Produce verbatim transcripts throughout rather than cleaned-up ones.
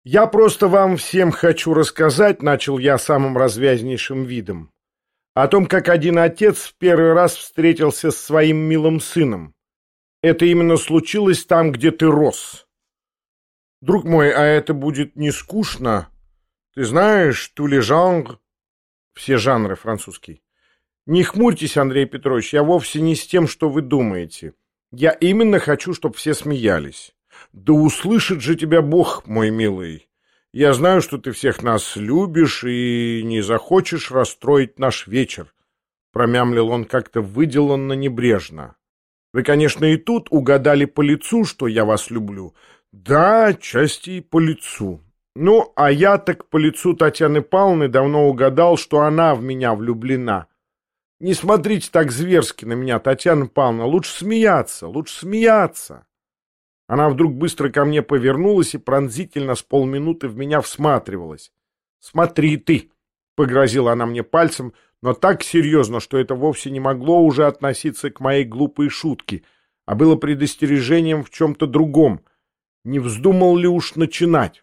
«Я просто вам всем хочу рассказать», — начал я самым развязнейшим видом, «о том, как один отец в первый раз встретился с своим милым сыном. Это именно случилось там, где ты рос. Друг мой, а это будет не скучно? Ты знаешь, tous les genres, все жанры французский. Не хмурьтесь, Андрей Петрович, я вовсе не с тем, что вы думаете. Я именно хочу, чтобы все смеялись. Да услышит же тебя Бог, мой милый. Я знаю, что ты всех нас любишь и не захочешь расстроить наш вечер», — промямлил он как-то выделанно небрежно. «Вы, конечно, и тут угадали по лицу, что я вас люблю. Да, отчасти и по лицу. Ну, а я так по лицу Татьяны Павловны давно угадал, что она в меня влюблена. Не смотрите так зверски на меня, Татьяна Павловна, лучше смеяться, лучше смеяться». Она вдруг быстро ко мне повернулась и пронзительно с полминуты в меня всматривалась. «Смотри ты!» — погрозила она мне пальцем, но так серьезно, что это вовсе не могло уже относиться к моей глупой шутке, а было предостережением в чем-то другом. Не вздумал ли уж начинать?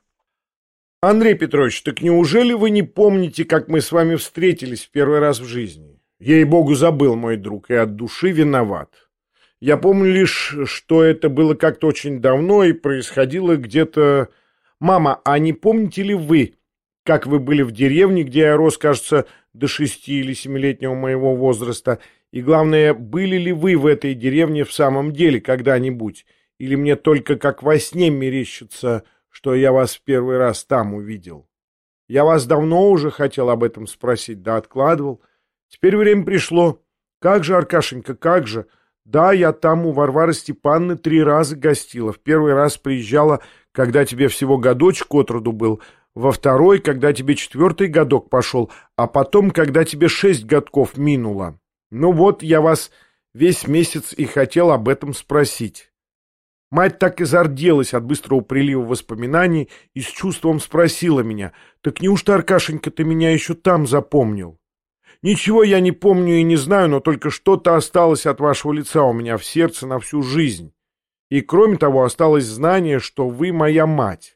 «Андрей Петрович, так неужели вы не помните, как мы с вами встретились в первый раз в жизни? Ей-богу, забыл, мой друг, и от души виноват. Я помню лишь, что это было как-то очень давно и происходило где-то... Мама, а не помните ли вы, как вы были в деревне, где я рос, кажется, до шести или семилетнего моего возраста? И главное, были ли вы в этой деревне в самом деле когда-нибудь? Или мне только как во сне мерещится, что я вас в первый раз там увидел? Я вас давно уже хотел об этом спросить, да откладывал. Теперь время пришло. Как же, Аркашенька, как же? Да, я там у Варвары Степановны три раза гостила. В первый раз приезжала, когда тебе всего годочек от роду был, во второй, когда тебе четвертый годок пошел, а потом, когда тебе шесть годков минуло. Ну вот, я вас весь месяц и хотел об этом спросить». Мать так и зарделась от быстрого прилива воспоминаний и с чувством спросила меня: «Так неужто, Аркашенька, ты меня еще там запомнил?» «Ничего я не помню и не знаю, но только что-то осталось от вашего лица у меня в сердце на всю жизнь. И кроме того, осталось знание, что вы моя мать.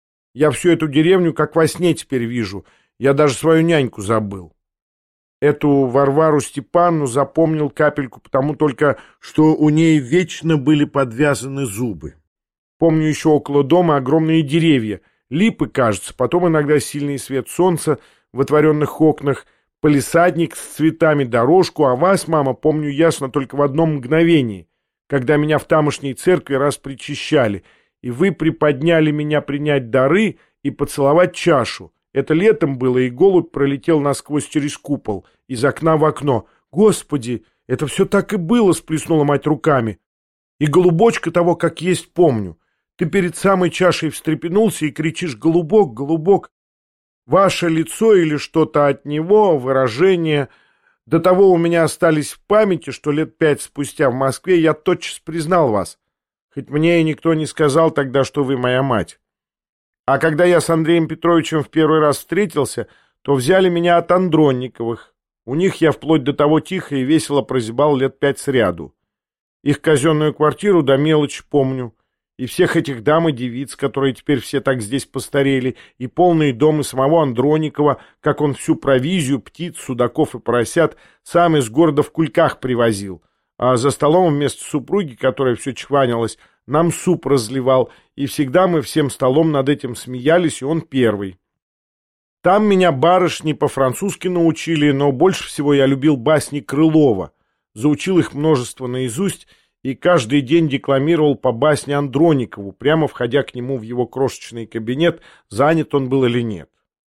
Я всю эту деревню как во сне теперь вижу, я даже свою няньку забыл. Эту Варвару Степановну запомнил капельку, потому только, что у ней вечно были подвязаны зубы. Помню еще около дома огромные деревья, липы, кажется, потом иногда сильный свет солнца в отворенных окнах, палисадник с цветами, дорожку, а вас, мама, помню ясно только в одном мгновении, когда меня в тамошней церкви раз причащали, и вы приподняли меня принять дары и поцеловать чашу. Это летом было, и голубь пролетел насквозь через купол, из окна в окно. Господи, это все так и было, сплеснула мать руками. И голубочка того, как есть, помню. Ты перед самой чашей встрепенулся и кричишь: «Голубок, голубок!» Ваше лицо или что-то от него, выражение, до того у меня остались в памяти, что лет пять спустя в Москве я тотчас признал вас, хоть мне и никто не сказал тогда, что вы моя мать. А когда я с Андреем Петровичем в первый раз встретился, то взяли меня от Андронниковых. У них я вплоть до того тихо и весело прозябал лет пять сряду. Их казенную квартиру до мелочи помню. И всех этих дам и девиц, которые теперь все так здесь постарели, и полные дома самого Андроникова, как он всю провизию, птиц, судаков и поросят сам из города в кульках привозил, а за столом вместо супруги, которая все чванилась, нам суп разливал, и всегда мы всем столом над этим смеялись, и он первый. Там меня барышни по-французски научили, но больше всего я любил басни Крылова, заучил их множество наизусть, и каждый день декламировал по басне Андроникову, прямо входя к нему в его крошечный кабинет, занят он был или нет.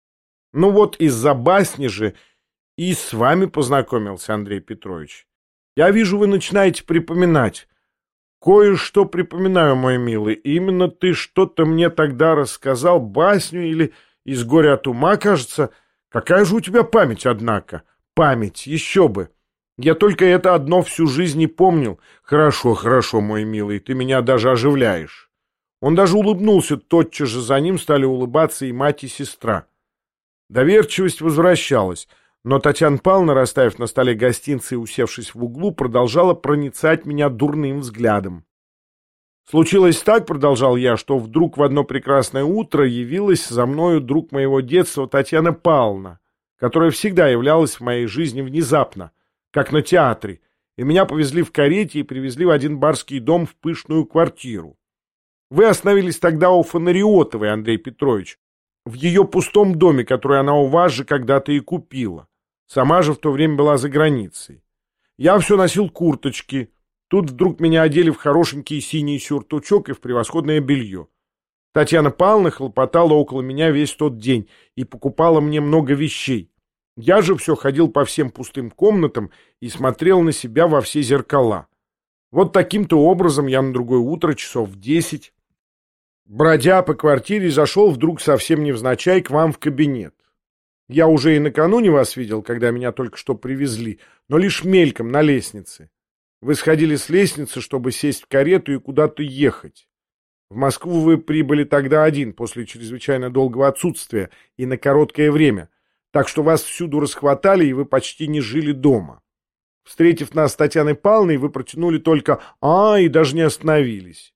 Ну вот из-за басни же и с вами познакомился, Андрей Петрович. Я вижу, вы начинаете припоминать. Кое-что припоминаю, мой милый. Именно ты что-то мне тогда рассказал, басню или из горя от ума, кажется. Какая же у тебя память, однако? Память, еще бы. Я только это одно всю жизнь не помнил. Хорошо, хорошо, мой милый, ты меня даже оживляешь. Он даже улыбнулся, тотчас же за ним стали улыбаться и мать, и сестра. Доверчивость возвращалась, но Татьяна Павловна, расставив на столе гостинцы и усевшись в углу, продолжала проницать меня дурным взглядом. Случилось так, продолжал я, что вдруг в одно прекрасное утро явилась за мною друг моего детства Татьяна Павловна, которая всегда являлась в моей жизни внезапно, как на театре, и меня повезли в карете и привезли в один барский дом в пышную квартиру. Вы остановились тогда у Фонариотовой, Андрей Петрович, в ее пустом доме, который она у вас же когда-то и купила. Сама же в то время была за границей. Я все носил курточки. Тут вдруг меня одели в хорошенький синий сюртучок и в превосходное белье. Татьяна Павловна хлопотала около меня весь тот день и покупала мне много вещей. Я же все ходил по всем пустым комнатам и смотрел на себя во все зеркала. Вот таким-то образом я на другое утро, часов в десять, бродя по квартире, зашел вдруг совсем невзначай к вам в кабинет. Я уже и накануне вас видел, когда меня только что привезли, но лишь мельком на лестнице. Вы сходили с лестницы, чтобы сесть в карету и куда-то ехать. В Москву вы прибыли тогда один, после чрезвычайно долгого отсутствия и на короткое время, так что вас всюду расхватали, и вы почти не жили дома. Встретив нас с Татьяной Павловной, вы протянули только «а» и даже не остановились.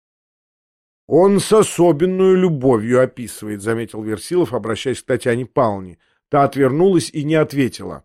«Он с особенную любовью описывает», — заметил Версилов, обращаясь к Татьяне Павловне. Та отвернулась и не ответила.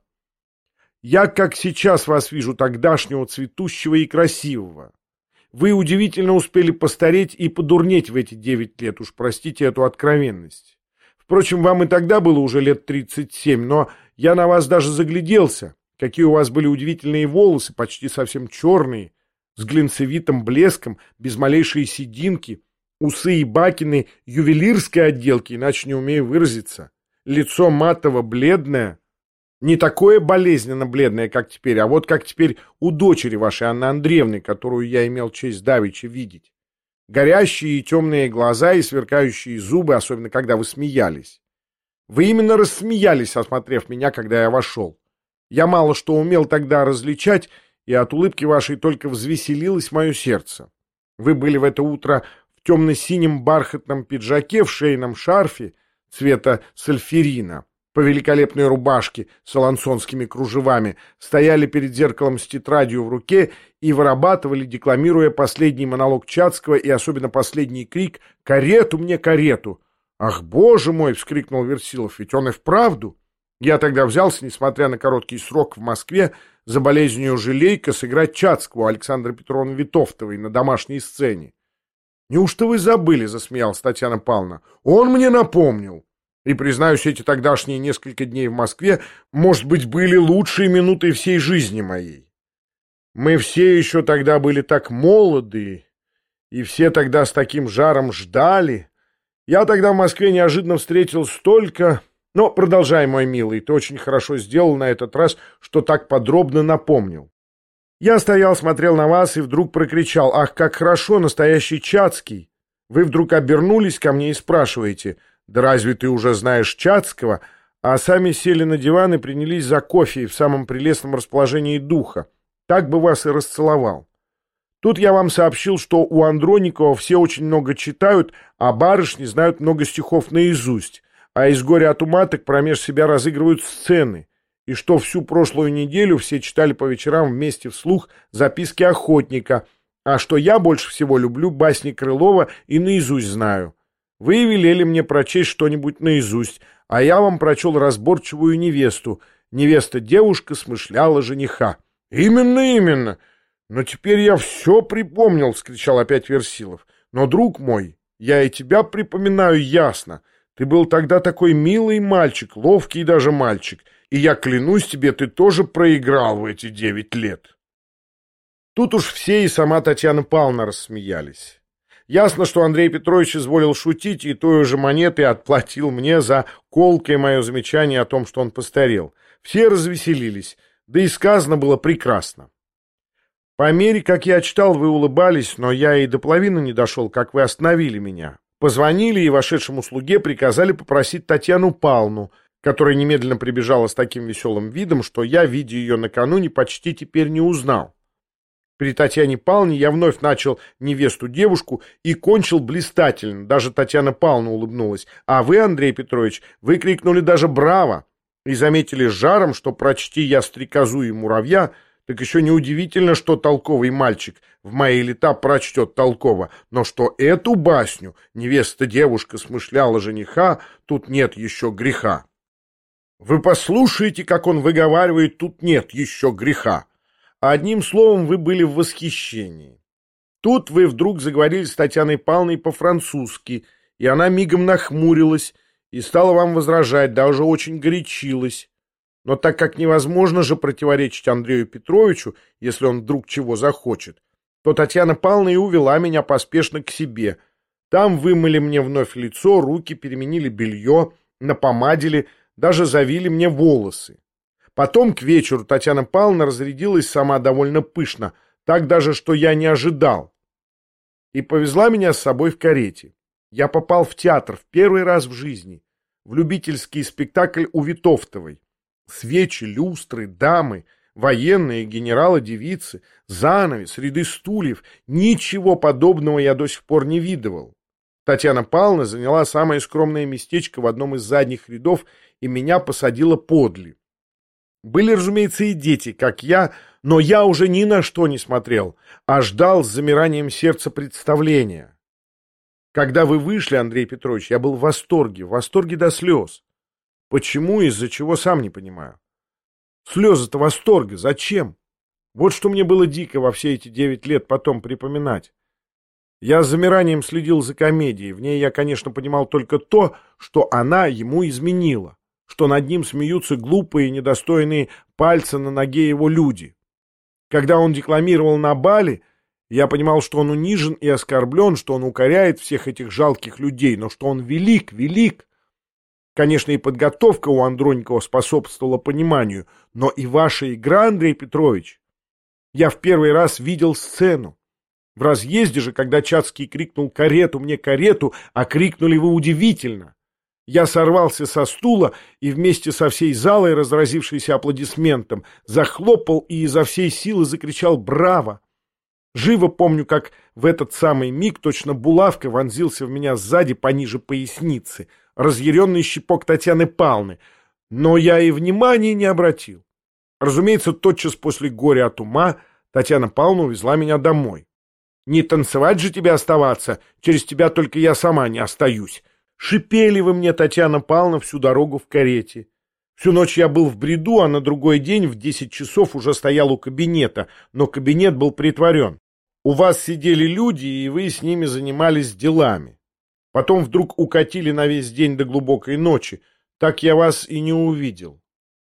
«Я, как сейчас вас вижу, тогдашнего цветущего и красивого. Вы удивительно успели постареть и подурнеть в эти девять лет, уж простите эту откровенность. Впрочем, вам и тогда было уже лет тридцать семь, но я на вас даже загляделся. Какие у вас были удивительные волосы, почти совсем черные, с глинцевитым блеском, без малейшей сединки, усы и бакины ювелирской отделки, иначе не умею выразиться. Лицо матово-бледное. Не такое болезненно бледное, как теперь, а вот как теперь у дочери вашей Анны Андреевны, которую я имел честь давеча видеть. Горящие и темные глаза и сверкающие зубы, особенно когда вы смеялись. Вы именно рассмеялись, осмотрев меня, когда я вошел. Я мало что умел тогда различать, и от улыбки вашей только взвеселилось мое сердце. Вы были в это утро в темно-синем бархатном пиджаке, в шейном шарфе цвета сальферина, по великолепной рубашке с алансонскими кружевами, стояли перед зеркалом с тетрадью в руке и вырабатывали, декламируя последний монолог Чацкого и особенно последний крик «Карету мне, карету!» «Ах, боже мой!» — вскрикнул Версилов, «ведь он и вправду!» Я тогда взялся, несмотря на короткий срок в Москве, за болезнью жалейка сыграть Чацкого Александры Петровны Витовтовой на домашней сцене. «Неужто вы забыли?» — засмеялась Татьяна Павловна. «Он мне напомнил. И, признаюсь, эти тогдашние несколько дней в Москве, может быть, были лучшие минуты всей жизни моей. Мы все еще тогда были так молоды, и все тогда с таким жаром ждали. Я тогда в Москве неожиданно встретил столько... Но продолжай, мой милый, ты очень хорошо сделал на этот раз, что так подробно напомнил. Я стоял, смотрел на вас и вдруг прокричал: «Ах, как хорошо, настоящий Чацкий!» Вы вдруг обернулись ко мне и спрашиваете: «Да разве ты уже знаешь Чацкого?» А сами сели на диван и принялись за кофе в самом прелестном расположении духа. Так бы вас и расцеловал. Тут я вам сообщил, что у Андроникова все очень много читают, а барышни знают много стихов наизусть, а из горя от ума так промеж себя разыгрывают сцены, и что всю прошлую неделю все читали по вечерам вместе вслух записки охотника, а что я больше всего люблю басни Крылова и наизусть знаю. Вы велели мне прочесть что-нибудь наизусть, а я вам прочел разборчивую невесту. Невеста-девушка смышляла жениха. «Именно, именно! Но теперь я все припомнил!» — вскричал опять Версилов. «Но, друг мой, я и тебя припоминаю ясно. Ты был тогда такой милый мальчик, ловкий даже мальчик, и я клянусь тебе, ты тоже проиграл в эти девять лет». Тут уж все и сама Татьяна Павловна рассмеялись. Ясно, что Андрей Петрович изволил шутить и той же монетой отплатил мне за колкое мое замечание о том, что он постарел. Все развеселились, да и сказано было прекрасно. По мере, как я читал, вы улыбались, но я и до половины не дошел, как вы остановили меня. Позвонили и вошедшему слуге приказали попросить Татьяну Павловну, которая немедленно прибежала с таким веселым видом, что я, видя ее накануне, почти теперь не узнал. При Татьяне Павловне я вновь начал невесту-девушку и кончил блистательно. Даже Татьяна Павловна улыбнулась. А вы, Андрей Петрович, выкрикнули даже «Браво!» и заметили с жаром, что прочти я «Стрекозу и муравья», Так еще неудивительно, что толковый мальчик в мои лета прочтет толково, но что эту басню невеста-девушка смышляла жениха, тут нет еще греха. Вы послушайте, как он выговаривает, тут нет еще греха. Одним словом, вы были в восхищении. Тут вы вдруг заговорили с Татьяной Павловной по-французски, и она мигом нахмурилась и стала вам возражать, даже очень горячилась. Но так как невозможно же противоречить Андрею Петровичу, если он вдруг чего захочет, то Татьяна Павловна и увела меня поспешно к себе. Там вымыли мне вновь лицо, руки, переменили белье, напомадили, даже завили мне волосы. Потом к вечеру Татьяна Павловна разрядилась сама довольно пышно, так даже, что я не ожидал, и повезла меня с собой в карете. Я попал в театр в первый раз в жизни, в любительский спектакль у Витовтовой. Свечи, люстры, дамы, военные, генералы, девицы, занавес, ряды стульев. Ничего подобного я до сих пор не видывал. Татьяна Павловна заняла самое скромное местечко в одном из задних рядов и меня посадила подле. Были, разумеется, и дети, как я, но я уже ни на что не смотрел, а ждал с замиранием сердца представления. Когда вы вышли, Андрей Петрович, я был в восторге, в восторге до слез. Почему и из-за чего, сам не понимаю. Слезы-то восторга, зачем? Вот что мне было дико во все эти девять лет потом припоминать. Я с замиранием следил за комедией, в ней я, конечно, понимал только то, что она ему изменила, что над ним смеются глупые и недостойные пальца на ноге его люди. Когда он декламировал на бале, я понимал, что он унижен и оскорблен, что он укоряет всех этих жалких людей, но что он велик, велик. Конечно, и подготовка у Андроникова способствовала пониманию, но и ваша игра, Андрей Петрович. Я в первый раз видел сцену. В разъезде же, когда Чацкий крикнул «карету, мне карету», а крикнули вы удивительно. Я сорвался со стула и вместе со всей залой, разразившейся аплодисментом, захлопал и изо всей силы закричал «Браво!». Живо помню, как в этот самый миг точно булавка вонзился в меня сзади пониже поясницы, разъяренный щипок Татьяны Павловны, но я и внимания не обратил. Разумеется, тотчас после горя от ума Татьяна Павловна увезла меня домой. «Не танцевать же тебе оставаться, через тебя только я сама не остаюсь». Шипели вы мне, Татьяна Павловна, всю дорогу в карете. Всю ночь я был в бреду, а на другой день в десять часов уже стоял у кабинета, но кабинет был притворен. У вас сидели люди, и вы с ними занимались делами. Потом вдруг укатили на весь день до глубокой ночи. Так я вас и не увидел.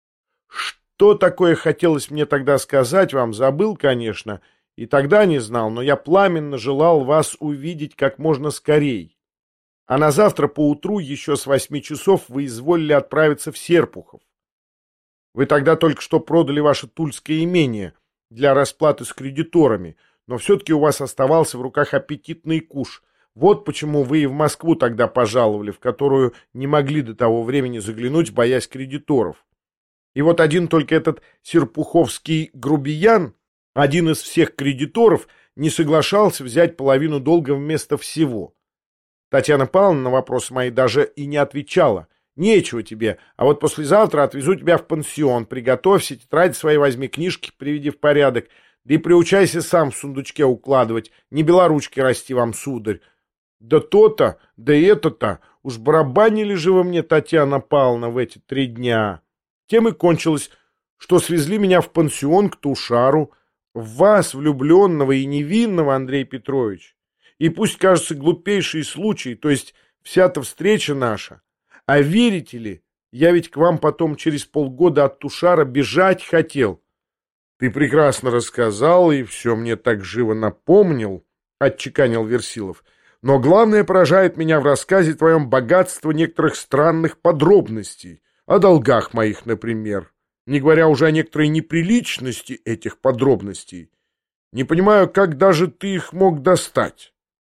Что такое хотелось мне тогда сказать вам, забыл, конечно, и тогда не знал, но я пламенно желал вас увидеть как можно скорей. А на завтра поутру еще с восьми часов вы изволили отправиться в Серпухов. Вы тогда только что продали ваше тульское имение для расплаты с кредиторами, но все-таки у вас оставался в руках аппетитный куш. Вот почему вы и в Москву тогда пожаловали, в которую не могли до того времени заглянуть, боясь кредиторов. И вот один только этот серпуховский грубиян, один из всех кредиторов, не соглашался взять половину долга вместо всего. Татьяна Павловна на вопросы мои даже и не отвечала. Нечего тебе, а вот послезавтра отвезу тебя в пансион, приготовься, тетради свои возьми, книжки приведи в порядок, да и приучайся сам в сундучке укладывать, не белоручки расти вам, сударь. Да то-то, да это-то, уж барабанили же вы мне, Татьяна Павловна, в эти три дня. Тем и кончилось, что свезли меня в пансион к Тушару, в вас, влюбленного и невинного, Андрей Петрович. И пусть кажется глупейший случай, то есть вся-то встреча наша. А верите ли, я ведь к вам потом через полгода от Тушара бежать хотел. Ты прекрасно рассказал и все мне так живо напомнил, отчеканил Версилов. Но главное поражает меня в рассказе твоем богатство некоторых странных подробностей, о долгах моих, например, не говоря уже о некоторой неприличности этих подробностей. Не понимаю, как даже ты их мог достать.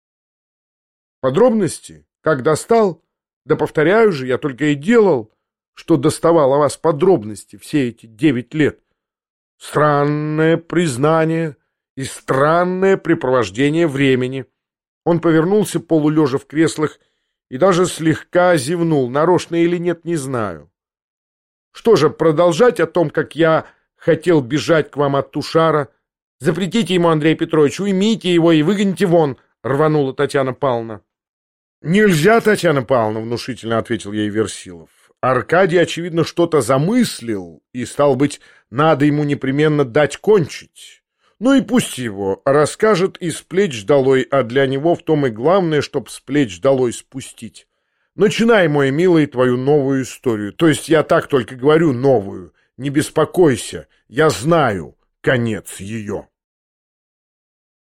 Подробности? Как достал? Да повторяю же, я только и делал, что доставал о вас подробности все эти девять лет. Странное признание и странное препровождение времени. Он повернулся полулежа в креслах и даже слегка зевнул, нарочно или нет, не знаю. Что же, продолжать о том, как я хотел бежать к вам от Тушара. Запретите ему, Андрей Петрович, уймите его и выгоните вон, рванула Татьяна Павловна. Нельзя, Татьяна Павловна, внушительно ответил ей Версилов. Аркадий, очевидно, что-то замыслил, и, стало быть, надо ему непременно дать кончить. Ну и пусть его расскажет и с плеч долой, а для него в том и главное, чтоб с плеч долой спустить. Начинай, мой милый, твою новую историю. То есть я так только говорю новую. Не беспокойся, я знаю конец ее.